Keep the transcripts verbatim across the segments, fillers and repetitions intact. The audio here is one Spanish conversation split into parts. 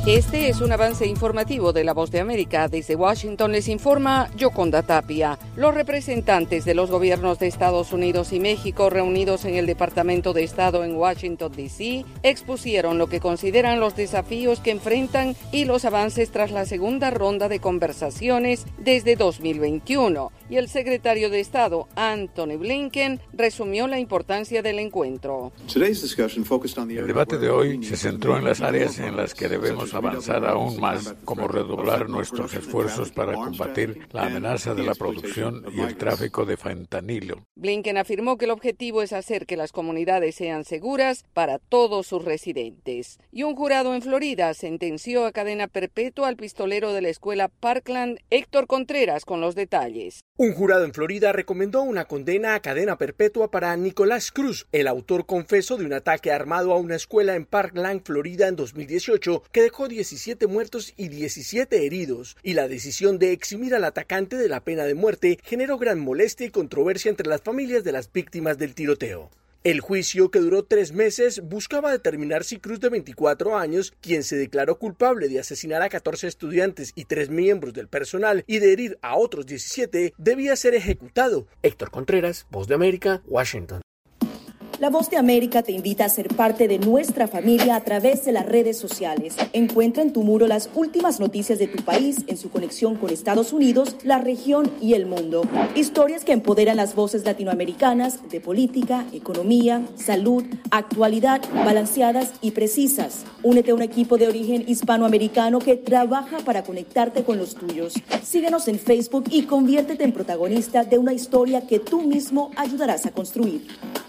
Este es un avance informativo de La Voz de América. Desde Washington les informa Yoconda Tapia. Los representantes de los gobiernos de Estados Unidos y México reunidos en el Departamento de Estado en Washington, D C expusieron lo que consideran los desafíos que enfrentan y los avances tras la segunda ronda de conversaciones desde dos mil veintiuno. Y el secretario de Estado, Antony Blinken, resumió la importancia del encuentro. El debate de hoy se centró en las áreas en las que debemos avanzar aún más, como redoblar nuestros esfuerzos para combatir la amenaza de la producción y el tráfico de fentanilo. Blinken afirmó que el objetivo es hacer que las comunidades sean seguras para todos sus residentes. Y un jurado en Florida sentenció a cadena perpetua al pistolero de la escuela Parkland, Héctor Contreras, con los detalles. Un jurado en Florida recomendó una condena a cadena perpetua para Nicolás Cruz, el autor confeso de un ataque armado a una escuela en Parkland, Florida, en dos mil dieciocho, que dejó diecisiete muertos y diecisiete heridos. Y la decisión de eximir al atacante de la pena de muerte generó gran molestia y controversia entre las familias de las víctimas del tiroteo. El juicio, que duró tres meses, buscaba determinar si Cruz, de veinticuatro años, quien se declaró culpable de asesinar a catorce estudiantes y tres miembros del personal y de herir a otros diecisiete, debía ser ejecutado. Héctor Contreras, Voz de América, Washington. La Voz de América te invita a ser parte de nuestra familia a través de las redes sociales. Encuentra en tu muro las últimas noticias de tu país en su conexión con Estados Unidos, la región y el mundo. Historias que empoderan las voces latinoamericanas de política, economía, salud, actualidad, balanceadas y precisas. Únete a un equipo de origen hispanoamericano que trabaja para conectarte con los tuyos. Síguenos en Facebook y conviértete en protagonista de una historia que tú mismo ayudarás a construir.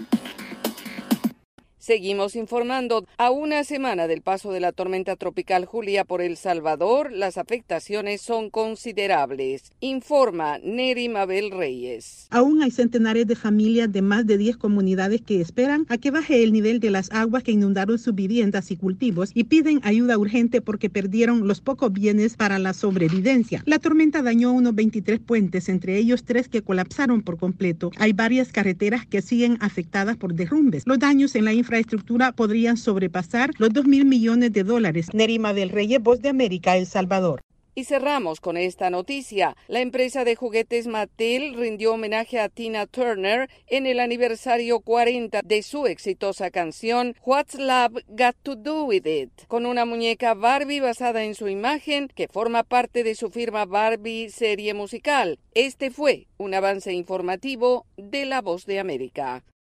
Seguimos informando. A una semana del paso de la tormenta tropical Julia por El Salvador, las afectaciones son considerables. Informa Neri Mabel Reyes. Aún hay centenares de familias de más de diez comunidades que esperan a que baje el nivel de las aguas que inundaron sus viviendas y cultivos y piden ayuda urgente porque perdieron los pocos bienes para la sobrevivencia. La tormenta dañó unos veintitrés puentes, entre ellos tres que colapsaron por completo. Hay varias carreteras que siguen afectadas por derrumbes. Los daños en la infraestructura infraestructura podrían sobrepasar los dos mil millones de dólares. Nerima del Reyes, Voz de América, El Salvador. Y cerramos con esta noticia. La empresa de juguetes Mattel rindió homenaje a Tina Turner en el aniversario cuarenta de su exitosa canción What's Love Got to Do With It, con una muñeca Barbie basada en su imagen que forma parte de su firma Barbie serie musical. Este fue un avance informativo de La Voz de América.